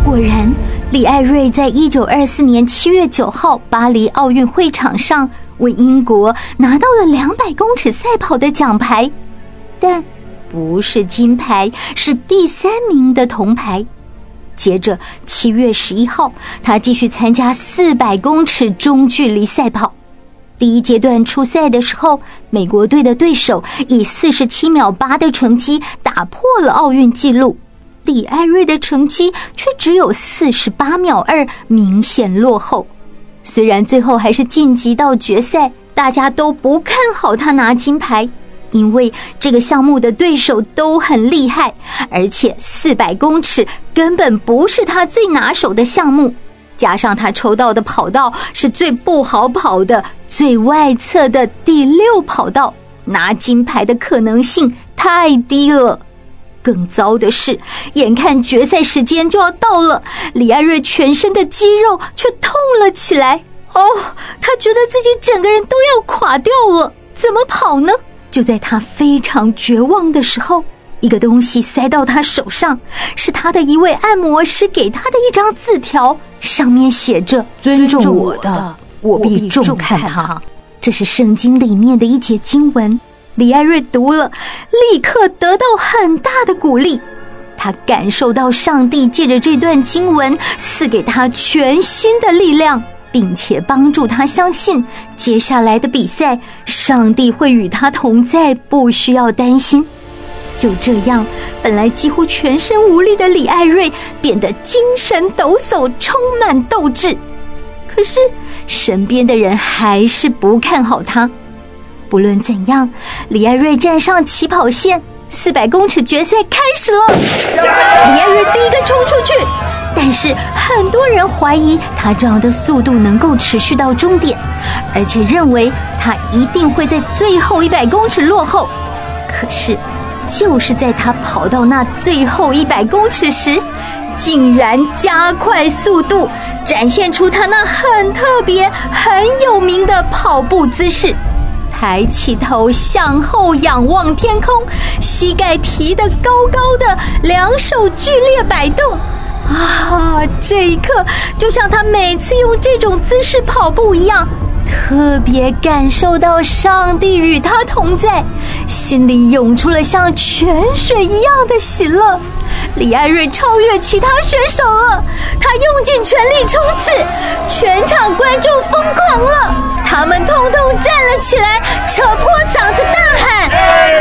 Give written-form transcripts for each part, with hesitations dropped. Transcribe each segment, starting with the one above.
果然，李艾瑞在1924年7月9号巴黎奥运会场上为英国拿到了200公尺赛跑的奖牌，但不是金牌，是第3名的铜牌。接着7月11号，他继续参加400公尺中距离赛跑。第一阶段出赛的时候，美国队的对手以47秒8的成绩打破了奥运纪录，李艾瑞的成绩却只有48秒2，明显落后。虽然最后还是晋级到决赛，大家都不看好他拿金牌，因为这个项目的对手都很厉害，而且400公尺根本不是他最拿手的项目，加上他抽到的跑道是最不好跑的，最外侧的第6跑道，拿金牌的可能性太低了。更糟的是，眼看决赛时间就要到了，李艾瑞全身的肌肉却痛了起来。他觉得自己整个人都要垮掉了，怎么跑呢？就在他非常绝望的时候，一个东西塞到他手上，是他的一位按摩师给他的一张字条，上面写着：尊重我的，我必重看他。这是圣经里面的一节经文，李艾瑞读了，立刻得到很大的鼓励。他感受到上帝借着这段经文赐给他全新的力量，并且帮助他相信接下来的比赛上帝会与他同在，不需要担心。就这样，本来几乎全身无力的李艾瑞变得精神抖擞，充满斗志。可是身边的人还是不看好他。不论怎样，李艾瑞站上起跑线，400公尺决赛开始了。李艾瑞第一个冲出去，但是很多人怀疑他这样的速度能够持续到终点，而且认为他一定会在最后100公尺落后。可是就是在他跑到那最后100公尺时，竟然加快速度，展现出他那很特别很有名的跑步姿势，抬起头向后仰望天空，膝盖提得高高的，两手剧烈摆动。这一刻就像他每次用这种姿势跑步一样，特别感受到上帝与他同在，心里涌出了像泉水一样的喜乐。李艾瑞超越其他选手了，他用尽全力冲刺，全场观众疯狂了，他们通通站了起来，扯破嗓子大喊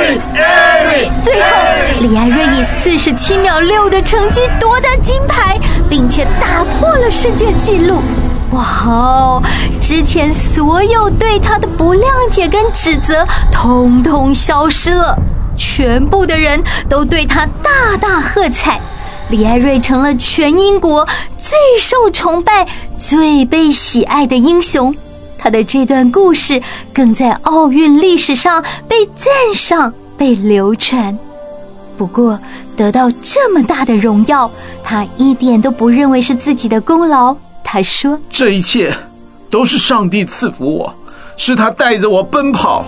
Eric！ 最后李艾瑞以47秒6的成绩夺得金牌，并且打破了世界纪录。之前所有对他的不谅解跟指责通通消失了，全部的人都对他大大喝彩。李艾瑞成了全英国最受崇拜、最被喜爱的英雄。他的这段故事更在奥运历史上被赞赏、被流传。不过得到这么大的荣耀，他一点都不认为是自己的功劳。他说， 这一切都是上帝赐福我，是他带着我奔跑。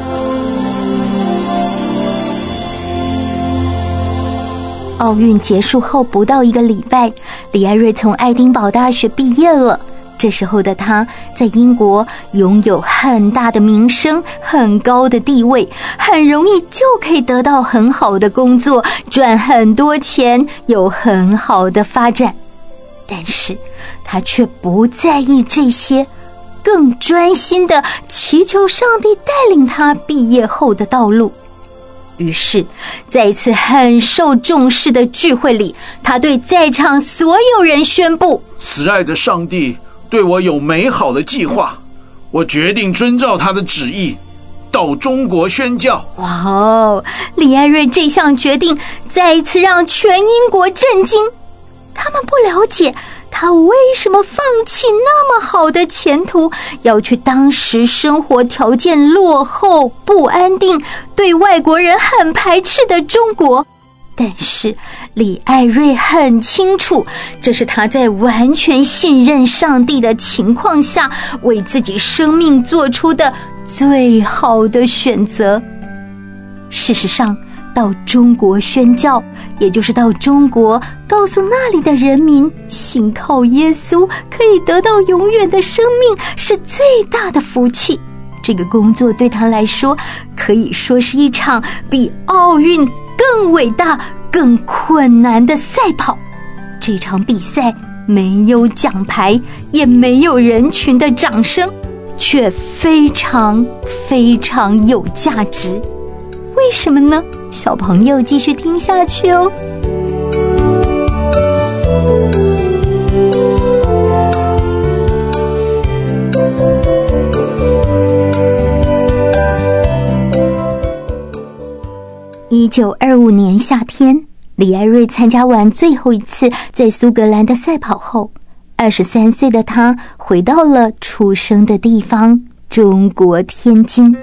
奥运结束后不到1个礼拜，李艾瑞从爱丁堡大学毕业了。这时候的他在英国拥有很大的名声，很高的地位，很容易就可以得到很好的工作，赚很多钱，有很好的发展。但是他却不在意这些，更专心地祈求上帝带领他毕业后的道路。于是在一次很受重视的聚会里，他对在场所有人宣布， 慈爱的上帝对我有美好的计划，我决定遵照他的旨意到中国宣教。 李艾瑞这项决定再一次让全英国震惊。他们不了解他为什么放弃那么好的前途，要去当时生活条件落后、不安定、对外国人很排斥的中国。但是李艾瑞很清楚，这是他在完全信任上帝的情况下为自己生命做出的最好的选择。事实上， 到中国宣教，也就是到中国告诉那里的人民，信靠耶稣可以得到永远的生命，是最大的福气。这个工作对他来说可以说是一场比奥运更伟大更困难的赛跑。这场比赛没有奖牌，也没有人群的掌声，却非常非常有价值。为什么呢？小朋友继续听下去哦。1925年夏天，李艾瑞参加完最后一次在苏格兰的赛跑后，23岁的他回到了出生的地方——中国天津。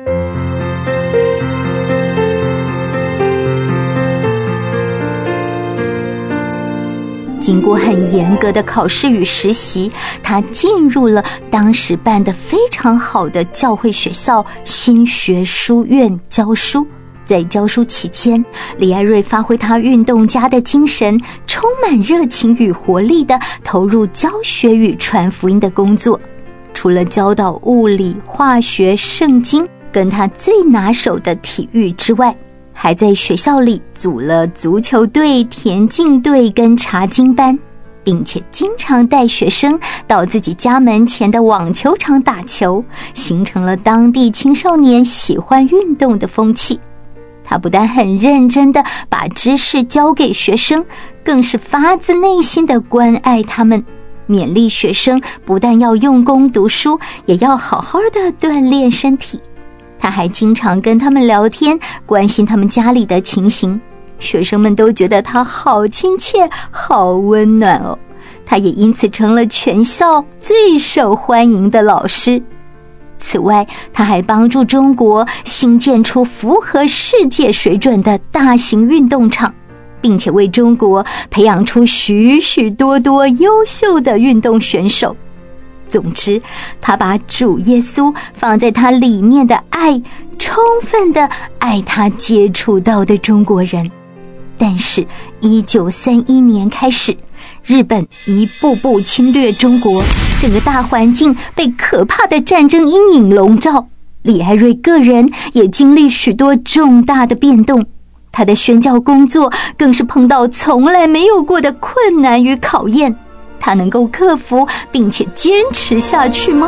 经过很严格的考试与实习，他进入了当时办得非常好的教会学校新学书院教书。在教书期间，李艾瑞发挥他运动家的精神，充满热情与活力地投入教学与传福音的工作。除了教导物理、化学、圣经跟他最拿手的体育之外，还在学校里组了足球队、田径队跟查经班，并且经常带学生到自己家门前的网球场打球，形成了当地青少年喜欢运动的风气。他不但很认真地把知识教给学生，更是发自内心地关爱他们，勉励学生不但要用功读书，也要好好地锻炼身体。他还经常跟他们聊天，关心他们家里的情形，学生们都觉得他好亲切，好温暖哦。他也因此成了全校最受欢迎的老师。此外，他还帮助中国兴建出符合世界水准的大型运动场，并且为中国培养出许许多多优秀的运动选手。总之，他把主耶稣放在他里面的爱，充分地爱他接触到的中国人。但是1931年开始，日本一步步侵略中国，整个大环境被可怕的战争阴影笼罩。李艾瑞个人也经历许多重大的变动，他的宣教工作更是碰到从来没有过的困难与考验。他能够克服并且坚持下去吗？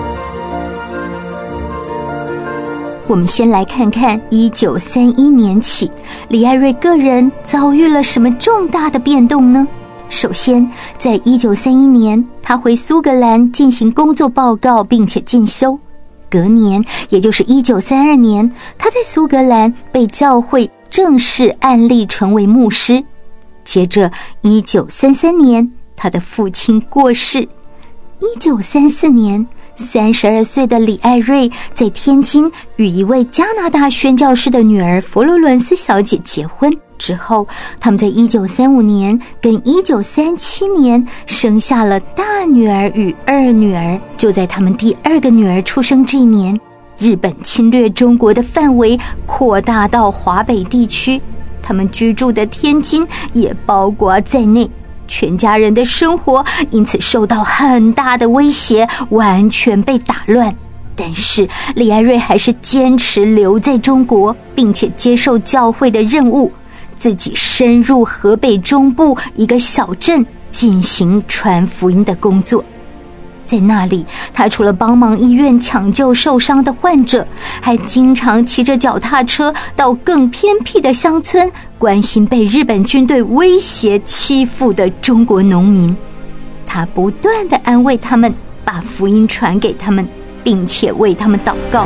我们先来看看1931年起，李艾瑞个人遭遇了什么重大的变动呢？首先，在1931年，他回苏格兰进行工作报告并且进修。隔年，也就是1932年，他在苏格兰被教会正式按立成为牧师。接着1933年，他的父亲过世。1934年，32岁的李艾瑞在天津与一位加拿大宣教士的女儿佛罗伦斯小姐结婚。之后，他们在1935年跟1937年生下了大女儿与二女儿。就在他们第二个女儿出生这一年，日本侵略中国的范围扩大到华北地区，他们居住的天津也包括在内。全家人的生活因此受到很大的威胁，完全被打乱。但是李艾瑞还是坚持留在中国，并且接受教会的任务，自己深入河北中部一个小镇进行传福音的工作。在那里，他除了帮忙医院抢救受伤的患者，还经常骑着脚踏车到更偏僻的乡村，关心被日本军队威胁欺负的中国农民。他不断地安慰他们，把福音传给他们，并且为他们祷告。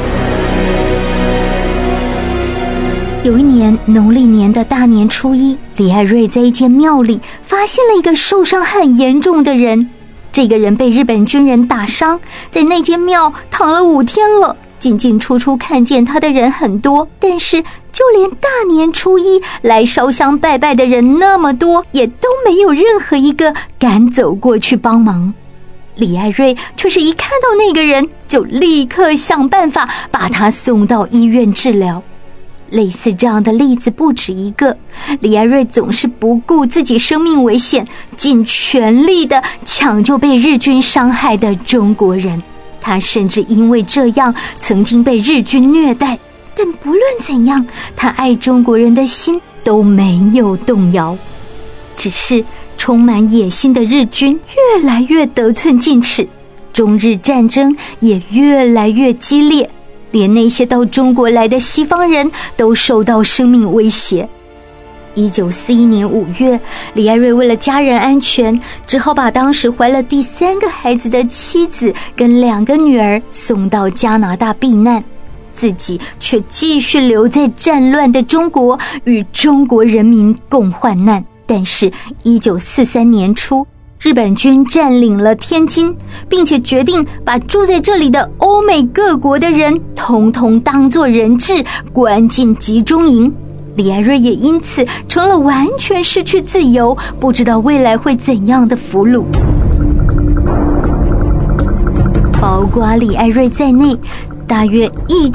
有一年农历年的大年初一，李艾瑞在一间庙里发现了一个受伤很严重的人。这个人被日本军人打伤，在那间庙躺了5天了。进进出出看见他的人很多，但是就连大年初一来烧香拜拜的人那么多，也都没有任何一个敢走过去帮忙。李艾瑞却是一看到那个人，就立刻想办法把他送到医院治疗。 类似这样的例子不止一个。李艾瑞总是不顾自己生命危险，尽全力地抢救被日军伤害的中国人。他甚至因为这样曾经被日军虐待，但不论怎样，他爱中国人的心都没有动摇。只是充满野心的日军越来越得寸进尺，中日战争也越来越激烈，连那些到中国来的西方人都受到生命威胁。1941年5月，李艾瑞为了家人安全，只好把当时怀了第3个孩子的妻子跟2个女儿送到加拿大避难，自己却继续留在战乱的中国，与中国人民共患难。但是1943年初，日本军占领了天津，并且决定把住在这里的欧美各国的人统统当作人质，关进集中营。李艾瑞也因此成了完全失去自由，不知道未来会怎样的俘虏。包括李艾瑞在内，大约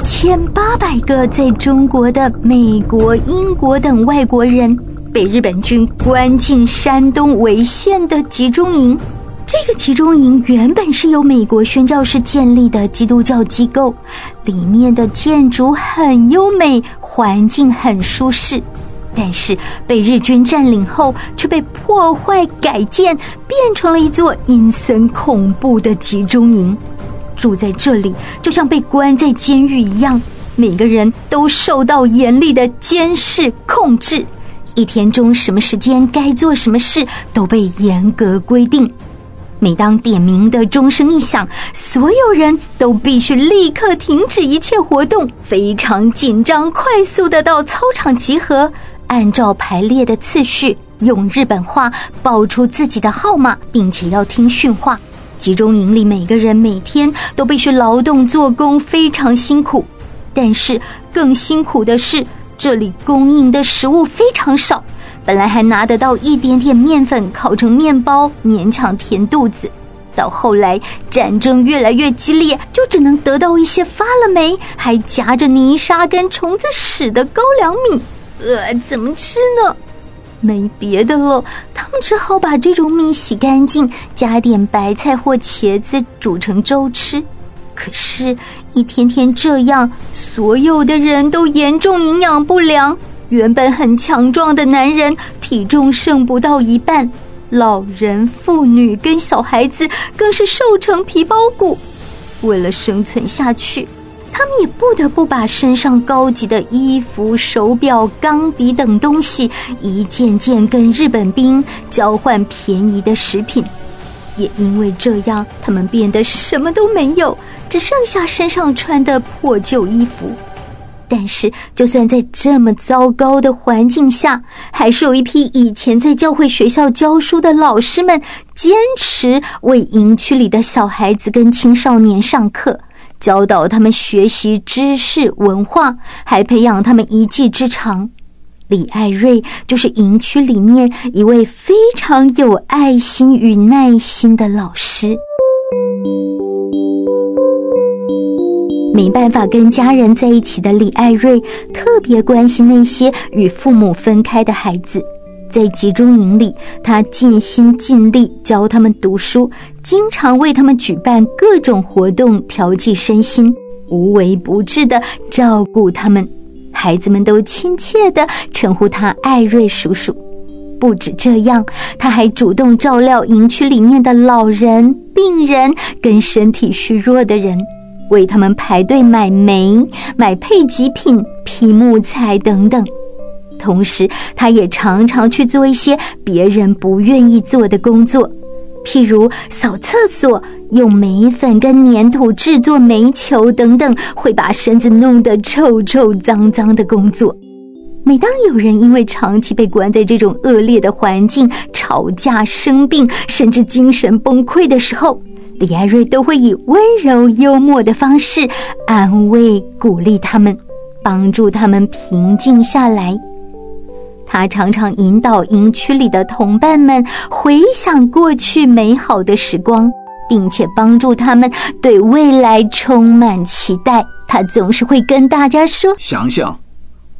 1800个在中国的美国、英国等外国人被日本军关进山东潍县的集中营。这个集中营原本是由美国宣教士建立的基督教机构，里面的建筑很优美，环境很舒适，但是被日军占领后却被破坏改建，变成了一座阴森恐怖的集中营。住在这里就像被关在监狱一样，每个人都受到严厉的监视控制，一天中什么时间该做什么事都被严格规定。每当点名的钟声一响，所有人都必须立刻停止一切活动，非常紧张，快速地到操场集合，按照排列的次序用日本话报出自己的号码，并且要听训话。集中营里每个人每天都必须劳动做工，非常辛苦。但是更辛苦的是，这里供应的食物非常少，本来还拿得到一点点面粉烤成面包，勉强填肚子。到后来战争越来越激烈，就只能得到一些发了霉还夹着泥沙跟虫子屎的高粱米。怎么吃呢？没别的了，他们只好把这种米洗干净，加点白菜或茄子煮成粥吃。可是一天天这样，所有的人都严重营养不良，原本很强壮的男人体重剩不到一半，老人、妇女跟小孩子更是瘦成皮包骨。为了生存下去，他们也不得不把身上高级的衣服、手表、钢笔等东西一件件跟日本兵交换便宜的食品。也因为这样，他们变得什么都没有，只剩下身上穿的破旧衣服。但是就算在这么糟糕的环境下，还是有一批以前在教会学校教书的老师们坚持为营区里的小孩子跟青少年上课，教导他们学习知识文化，还培养他们一技之长。李艾瑞就是营区里面一位非常有爱心与耐心的老师。没办法跟家人在一起的李艾瑞特别关心那些与父母分开的孩子。在集中营里，他尽心尽力教他们读书，经常为他们举办各种活动调剂身心，无微不至地照顾他们。孩子们都亲切地称呼他艾瑞叔叔。不止这样，他还主动照料营区里面的老人、病人跟身体虚弱的人，为他们排队买煤、买配给品、劈木材等等。同时他也常常去做一些别人不愿意做的工作，譬如扫厕所、用煤粉跟粘土制作煤球等等会把身子弄得臭臭脏脏的工作。每当有人因为长期被关在这种恶劣的环境吵架、生病，甚至精神崩溃的时候，李艾瑞都会以温柔幽默的方式安慰鼓励他们，帮助他们平静下来。他常常引导营区里的同伴们回想过去美好的时光，并且帮助他们对未来充满期待。他总是会跟大家说， 想想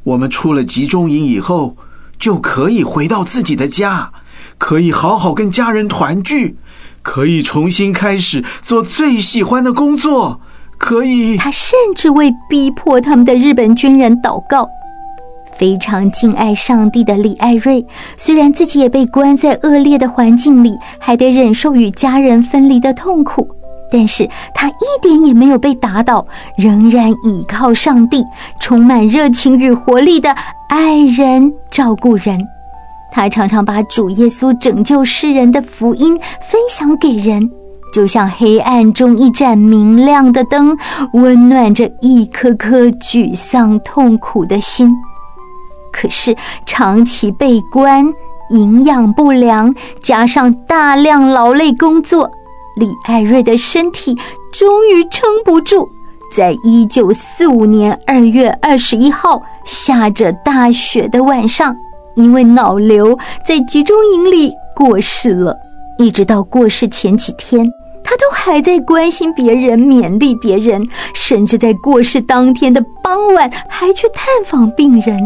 我们出了集中营以后，就可以回到自己的家，可以好好跟家人团聚，可以重新开始做最喜欢的工作，可以…… 他甚至为逼迫他们的日本军人祷告。非常敬爱上帝的李艾瑞，虽然自己也被关在恶劣的环境里，还得忍受与家人分离的痛苦，但是他一点也没有被打倒，仍然倚靠上帝，充满热情与活力的爱人照顾人。他常常把主耶稣拯救世人的福音分享给人，就像黑暗中一盏明亮的灯，温暖着一颗颗沮丧痛苦的心。可是长期被关，营养不良，加上大量劳累工作，李艾瑞的身体终于撑不住，在1945年2月21号下着大雪的晚上，因为脑瘤在集中营里过世了。一直到过世前几天，他都还在关心别人，勉励别人，甚至在过世当天的傍晚还去探访病人。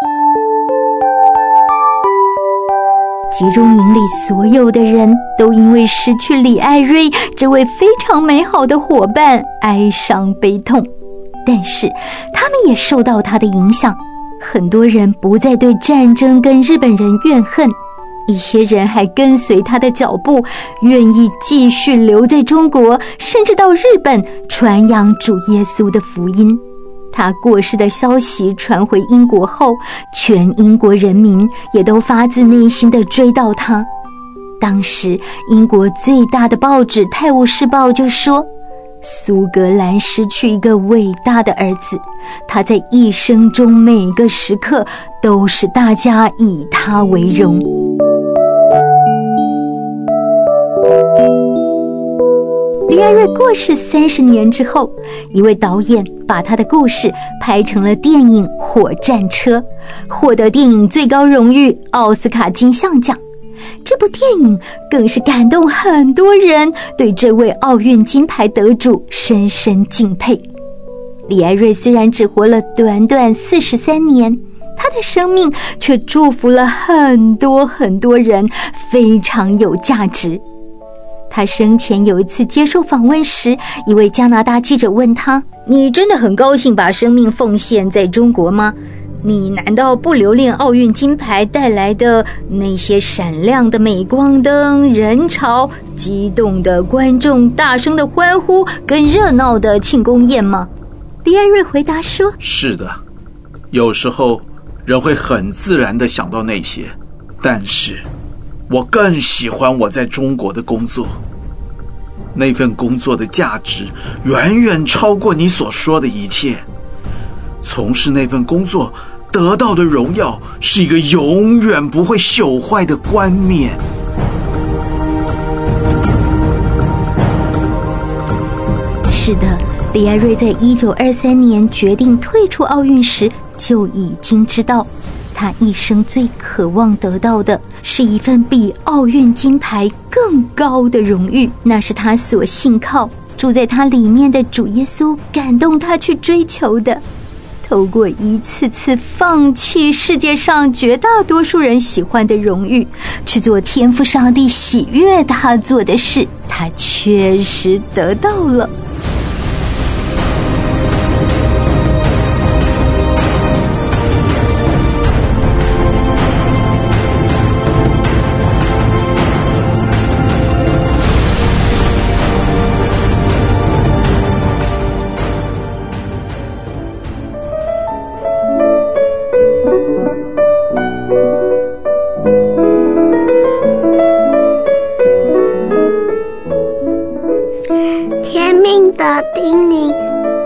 集中营里所有的人都因为失去李艾瑞这位非常美好的伙伴哀伤悲痛，但是他们也受到他的影响，很多人不再对战争跟日本人怨恨，一些人还跟随他的脚步，愿意继续留在中国，甚至到日本传扬主耶稣的福音。他过世的消息传回英国后，全英国人民也都发自内心地追悼他。当时英国最大的报纸《泰晤士报》就说，苏格兰失去一个伟大的儿子，他在一生中每个时刻都使大家以他为荣。李艾瑞过世30年之后，一位导演把他的故事拍成了电影《火战车》，获得电影最高荣誉奥斯卡金像奖。这部电影更是感动很多人，对这位奥运金牌得主深深敬佩。李艾瑞虽然只活了短短43年，他的生命却祝福了很多很多人，非常有价值。他生前有一次接受访问时，一位加拿大记者问他：“你真的很高兴把生命奉献在中国吗？你难道不留恋奥运金牌带来的那些闪亮的镁光灯、人潮、激动的观众、大声的欢呼跟热闹的庆功宴吗？”李艾瑞回答说：“ 是的，有时候人会很自然地想到那些，但是我更喜欢我在中国的工作，那份工作的价值远远超过你所说的一切。从事那份工作得到的荣耀是一个永远不会朽坏的冠冕。” 是的，李艾瑞在1923年决定退出奥运时就已经知道，他一生最渴望得到的是一份比奥运金牌更高的荣誉，那是他所信靠、住在他里面的主耶稣感动他去追求的。透过一次次放弃世界上绝大多数人喜欢的荣誉，去做天父上帝喜悦他做的事，他确实得到了。 天命的叮咛。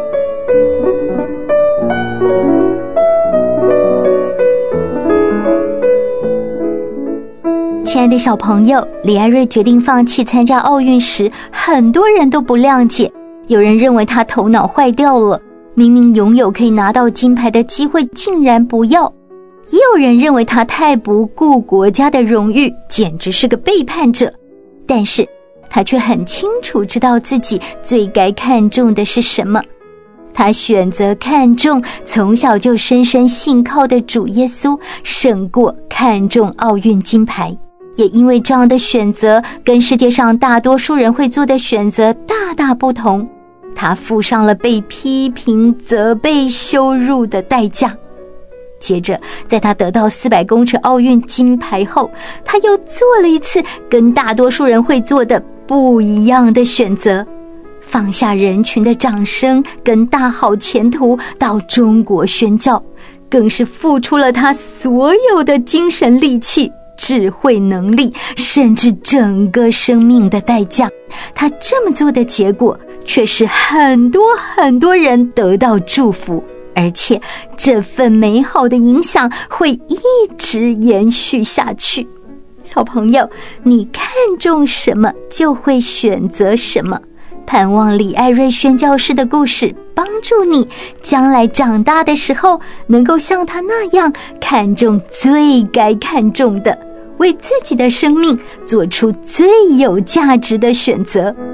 亲爱的小朋友，李艾瑞决定放弃参加奥运时，很多人都不谅解。有人认为他头脑坏掉了，明明拥有可以拿到金牌的机会竟然不要。也有人认为他太不顾国家的荣誉，简直是个背叛者。但是他却很清楚知道自己最该看重的是什么。 他选择看重从小就深深信靠的主耶稣，胜过看重奥运金牌。也因为这样的选择跟世界上大多数人会做的选择大大不同，他付上了被批评、责备、羞辱的代价。接着在他得到400公尺奥运金牌后，他又做了一次跟大多数人会做的不一样的选择，放下人群的掌声跟大好前途，到中国宣教，更是付出了他所有的精神力气、智慧能力，甚至整个生命的代价。他这么做的结果却是很多人得到祝福，而且这份美好的影响会一直延续下去。小朋友，你看重什么就会选择什么。盼望李艾瑞宣教师的故事帮助你将来长大的时候能够像他那样看重最该看重的，为自己的生命做出最有价值的选择。